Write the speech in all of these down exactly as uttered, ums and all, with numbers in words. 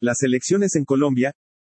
Las elecciones en Colombia.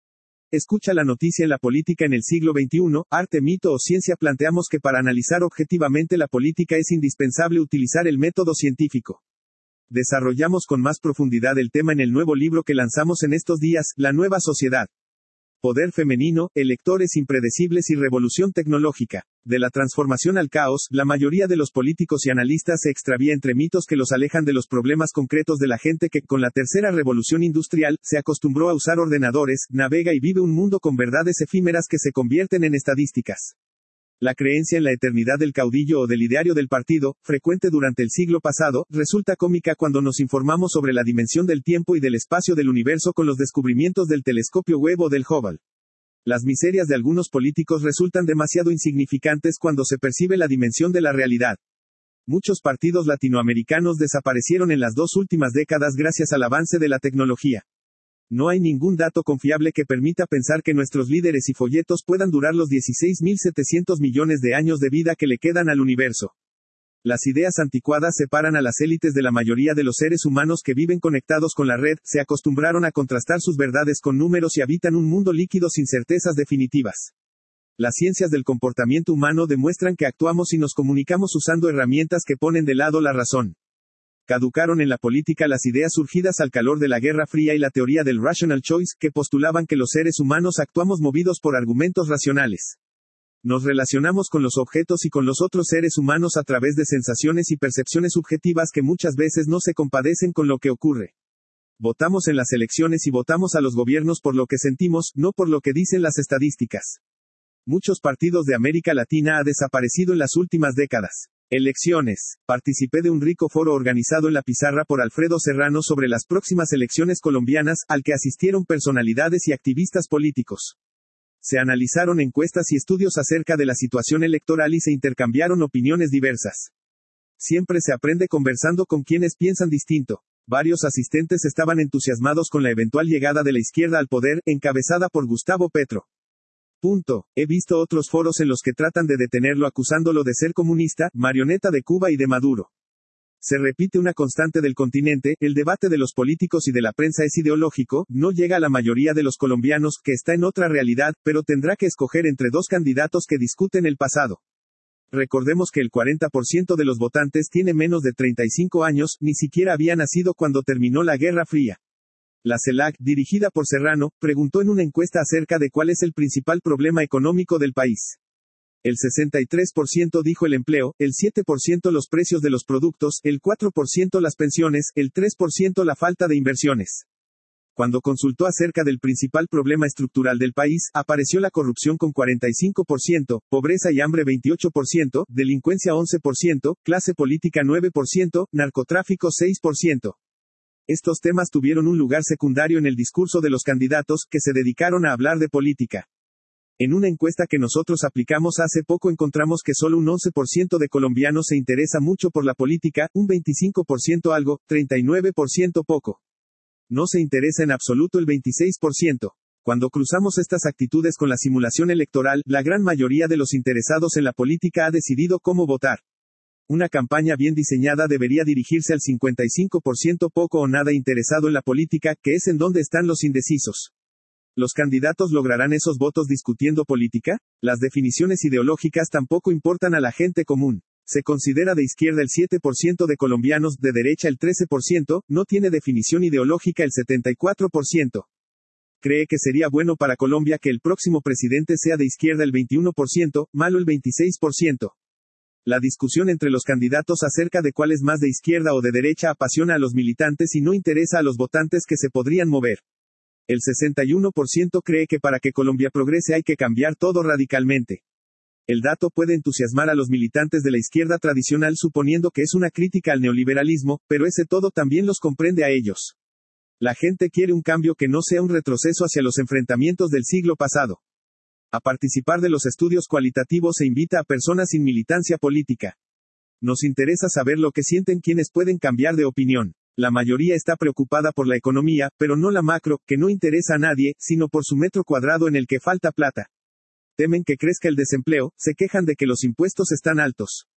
Escucha la noticia en la política en el siglo veintiuno, arte, mito o ciencia. Planteamos que para analizar objetivamente la política es indispensable utilizar el método científico. Desarrollamos con más profundidad el tema en el nuevo libro que lanzamos en estos días, La Nueva Sociedad. Poder femenino, electores impredecibles y revolución tecnológica. De la transformación al caos, la mayoría de los políticos y analistas se extravía entre mitos que los alejan de los problemas concretos de la gente que, con la tercera revolución industrial, se acostumbró a usar ordenadores, navega y vive un mundo con verdades efímeras que se convierten en estadísticas. La creencia en la eternidad del caudillo o del ideario del partido, frecuente durante el siglo pasado, resulta cómica cuando nos informamos sobre la dimensión del tiempo y del espacio del universo con los descubrimientos del telescopio Webb o del Hubble. Las miserias de algunos políticos resultan demasiado insignificantes cuando se percibe la dimensión de la realidad. Muchos partidos latinoamericanos desaparecieron en las dos últimas décadas gracias al avance de la tecnología. No hay ningún dato confiable que permita pensar que nuestros líderes y folletos puedan durar los dieciséis mil setecientos millones de años de vida que le quedan al universo. Las ideas anticuadas separan a las élites de la mayoría de los seres humanos que viven conectados con la red, se acostumbraron a contrastar sus verdades con números y habitan un mundo líquido sin certezas definitivas. Las ciencias del comportamiento humano demuestran que actuamos y nos comunicamos usando herramientas que ponen de lado la razón. Caducaron en la política las ideas surgidas al calor de la Guerra Fría y la teoría del rational choice, que postulaban que los seres humanos actuamos movidos por argumentos racionales. Nos relacionamos con los objetos y con los otros seres humanos a través de sensaciones y percepciones subjetivas que muchas veces no se compadecen con lo que ocurre. Votamos en las elecciones y votamos a los gobiernos por lo que sentimos, no por lo que dicen las estadísticas. Muchos partidos de América Latina han desaparecido en las últimas décadas. Elecciones. Participé de un rico foro organizado en La Pizarra por Alfredo Serrano sobre las próximas elecciones colombianas, al que asistieron personalidades y activistas políticos. Se analizaron encuestas y estudios acerca de la situación electoral y se intercambiaron opiniones diversas. Siempre se aprende conversando con quienes piensan distinto. Varios asistentes estaban entusiasmados con la eventual llegada de la izquierda al poder, encabezada por Gustavo Petro. Punto. He visto otros foros en los que tratan de detenerlo acusándolo de ser comunista, marioneta de Cuba y de Maduro. Se repite una constante del continente, el debate de los políticos y de la prensa es ideológico, no llega a la mayoría de los colombianos, que está en otra realidad, pero tendrá que escoger entre dos candidatos que discuten el pasado. Recordemos que el cuarenta por ciento de los votantes tiene menos de treinta y cinco años, ni siquiera había nacido cuando terminó la Guerra Fría. La CELAC, dirigida por Serrano, preguntó en una encuesta acerca de cuál es el principal problema económico del país. El sesenta y tres por ciento dijo el empleo, el siete por ciento los precios de los productos, el cuatro por ciento las pensiones, el tres por ciento la falta de inversiones. Cuando consultó acerca del principal problema estructural del país, apareció la corrupción con cuarenta y cinco por ciento, pobreza y hambre veintiocho por ciento, delincuencia once por ciento, clase política nueve por ciento, narcotráfico seis por ciento. Estos temas tuvieron un lugar secundario en el discurso de los candidatos, que se dedicaron a hablar de política. En una encuesta que nosotros aplicamos hace poco encontramos que solo un once por ciento de colombianos se interesa mucho por la política, un veinticinco por ciento algo, treinta y nueve por ciento poco. No se interesa en absoluto el veintiséis por ciento. Cuando cruzamos estas actitudes con la simulación electoral, la gran mayoría de los interesados en la política ha decidido cómo votar. Una campaña bien diseñada debería dirigirse al cincuenta y cinco por ciento poco o nada interesado en la política, que es en donde están los indecisos. ¿Los candidatos lograrán esos votos discutiendo política? Las definiciones ideológicas tampoco importan a la gente común. Se considera de izquierda el siete por ciento de colombianos, de derecha el trece por ciento, no tiene definición ideológica el setenta y cuatro por ciento. Cree que sería bueno para Colombia que el próximo presidente sea de izquierda el veintiuno por ciento, malo el veintiséis por ciento. La discusión entre los candidatos acerca de cuál es más de izquierda o de derecha apasiona a los militantes y no interesa a los votantes que se podrían mover. El sesenta y uno por ciento cree que para que Colombia progrese hay que cambiar todo radicalmente. El dato puede entusiasmar a los militantes de la izquierda tradicional suponiendo que es una crítica al neoliberalismo, pero ese todo también los comprende a ellos. La gente quiere un cambio que no sea un retroceso hacia los enfrentamientos del siglo pasado. A participar de los estudios cualitativos se invita a personas sin militancia política. Nos interesa saber lo que sienten quienes pueden cambiar de opinión. La mayoría está preocupada por la economía, pero no la macro, que no interesa a nadie, sino por su metro cuadrado en el que falta plata. Temen que crezca el desempleo, se quejan de que los impuestos están altos.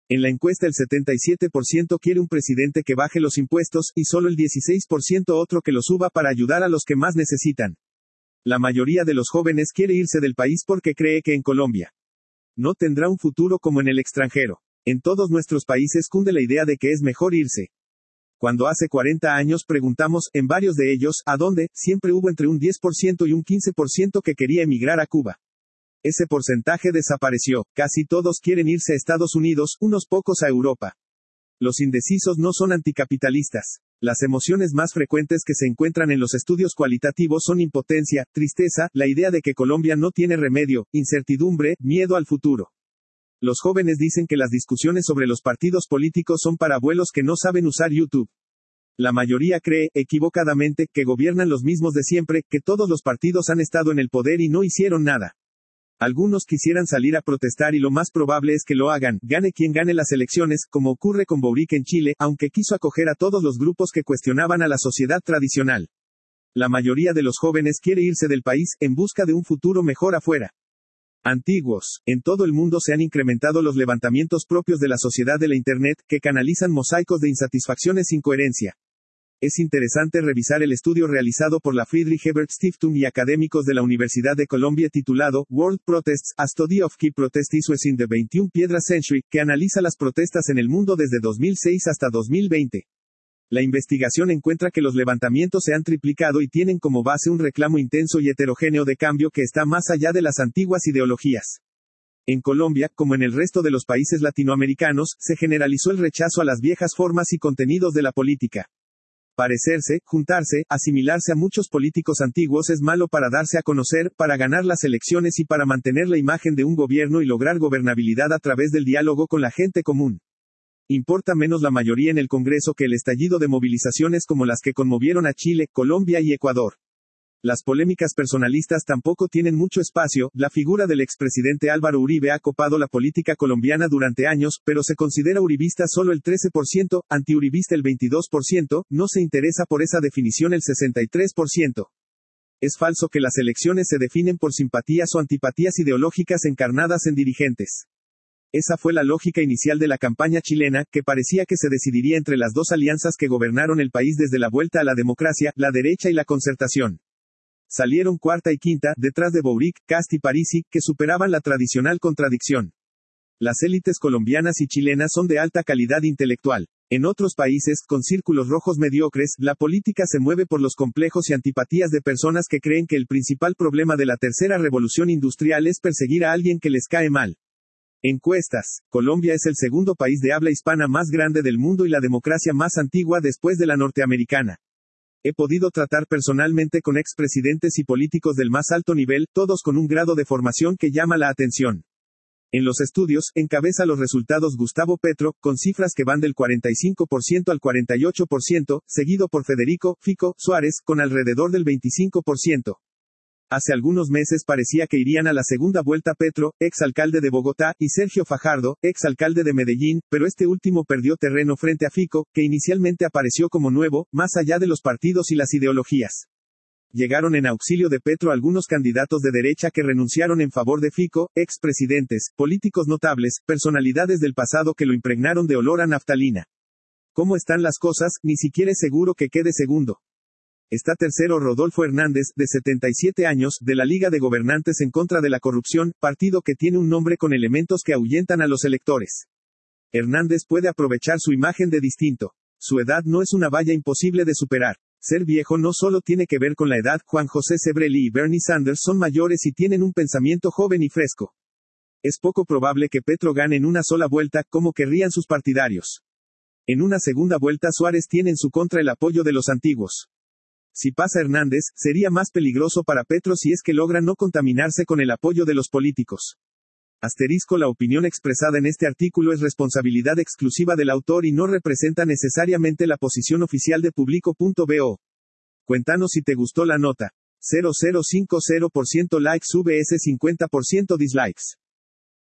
En la encuesta el setenta y siete por ciento quiere un presidente que baje los impuestos, y solo el dieciséis por ciento otro que los suba para ayudar a los que más necesitan. La mayoría de los jóvenes quiere irse del país porque cree que en Colombia no tendrá un futuro como en el extranjero. En todos nuestros países cunde la idea de que es mejor irse. Cuando hace cuarenta años preguntamos, en varios de ellos, ¿a dónde?, siempre hubo entre un diez por ciento y un quince por ciento que quería emigrar a Cuba. Ese porcentaje desapareció, casi todos quieren irse a Estados Unidos, unos pocos a Europa. Los indecisos no son anticapitalistas. Las emociones más frecuentes que se encuentran en los estudios cualitativos son impotencia, tristeza, la idea de que Colombia no tiene remedio, incertidumbre, miedo al futuro. Los jóvenes dicen que las discusiones sobre los partidos políticos son para abuelos que no saben usar YouTube. La mayoría cree, equivocadamente, que gobiernan los mismos de siempre, que todos los partidos han estado en el poder y no hicieron nada. Algunos quisieran salir a protestar y lo más probable es que lo hagan, gane quien gane las elecciones, como ocurre con Boric en Chile, aunque quiso acoger a todos los grupos que cuestionaban a la sociedad tradicional. La mayoría de los jóvenes quiere irse del país, en busca de un futuro mejor afuera. Antiguos. En todo el mundo se han incrementado los levantamientos propios de la sociedad de la Internet, que canalizan mosaicos de insatisfacciones sin coherencia. Es interesante revisar el estudio realizado por la Friedrich Ebert Stiftung y académicos de la Universidad de Columbia titulado World Protests: A Study of Key Protest Issues in the veintiuno Century, que analiza las protestas en el mundo desde dos mil seis hasta dos mil veinte. La investigación encuentra que los levantamientos se han triplicado y tienen como base un reclamo intenso y heterogéneo de cambio que está más allá de las antiguas ideologías. En Colombia, como en el resto de los países latinoamericanos, se generalizó el rechazo a las viejas formas y contenidos de la política. Parecerse, juntarse, asimilarse a muchos políticos antiguos es malo para darse a conocer, para ganar las elecciones y para mantener la imagen de un gobierno y lograr gobernabilidad a través del diálogo con la gente común. Importa menos la mayoría en el Congreso que el estallido de movilizaciones como las que conmovieron a Chile, Colombia y Ecuador. Las polémicas personalistas tampoco tienen mucho espacio. La figura del expresidente Álvaro Uribe ha copado la política colombiana durante años, pero se considera uribista solo el trece por ciento, antiuribista el veintidós por ciento, no se interesa por esa definición el sesenta y tres por ciento. Es falso que las elecciones se definen por simpatías o antipatías ideológicas encarnadas en dirigentes. Esa fue la lógica inicial de la campaña chilena, que parecía que se decidiría entre las dos alianzas que gobernaron el país desde la vuelta a la democracia, la derecha y la concertación. Salieron cuarta y quinta, detrás de Boric, Kast y Parisi, que superaban la tradicional contradicción. Las élites colombianas y chilenas son de alta calidad intelectual. En otros países, con círculos rojos mediocres, la política se mueve por los complejos y antipatías de personas que creen que el principal problema de la tercera revolución industrial es perseguir a alguien que les cae mal. Encuestas. Colombia es el segundo país de habla hispana más grande del mundo y la democracia más antigua después de la norteamericana. He podido tratar personalmente con expresidentes y políticos del más alto nivel, todos con un grado de formación que llama la atención. En los estudios, encabeza los resultados Gustavo Petro, con cifras que van del cuarenta y cinco por ciento al cuarenta y ocho por ciento, seguido por Federico Fico Suárez, con alrededor del veinticinco por ciento. Hace algunos meses parecía que irían a la segunda vuelta Petro, exalcalde de Bogotá, y Sergio Fajardo, exalcalde de Medellín, pero este último perdió terreno frente a Fico, que inicialmente apareció como nuevo, más allá de los partidos y las ideologías. Llegaron en auxilio de Petro algunos candidatos de derecha que renunciaron en favor de Fico, expresidentes, políticos notables, personalidades del pasado que lo impregnaron de olor a naftalina. ¿Cómo están las cosas? Ni siquiera es seguro que quede segundo. Está tercero Rodolfo Hernández, de setenta y siete años, de la Liga de Gobernantes en contra de la Corrupción, partido que tiene un nombre con elementos que ahuyentan a los electores. Hernández puede aprovechar su imagen de distinto. Su edad no es una valla imposible de superar. Ser viejo no solo tiene que ver con la edad. Juan José Sebrelli y Bernie Sanders son mayores y tienen un pensamiento joven y fresco. Es poco probable que Petro gane en una sola vuelta, como querrían sus partidarios. En una segunda vuelta Suárez tiene en su contra el apoyo de los antiguos. Si pasa Hernández, sería más peligroso para Petro si es que logra no contaminarse con el apoyo de los políticos. Asterisco. La opinión expresada en este artículo es responsabilidad exclusiva del autor y no representa necesariamente la posición oficial de Publico punto bo. Cuéntanos si te gustó la nota. cero coma cero cinco cero por ciento likes vs cincuenta por ciento dislikes.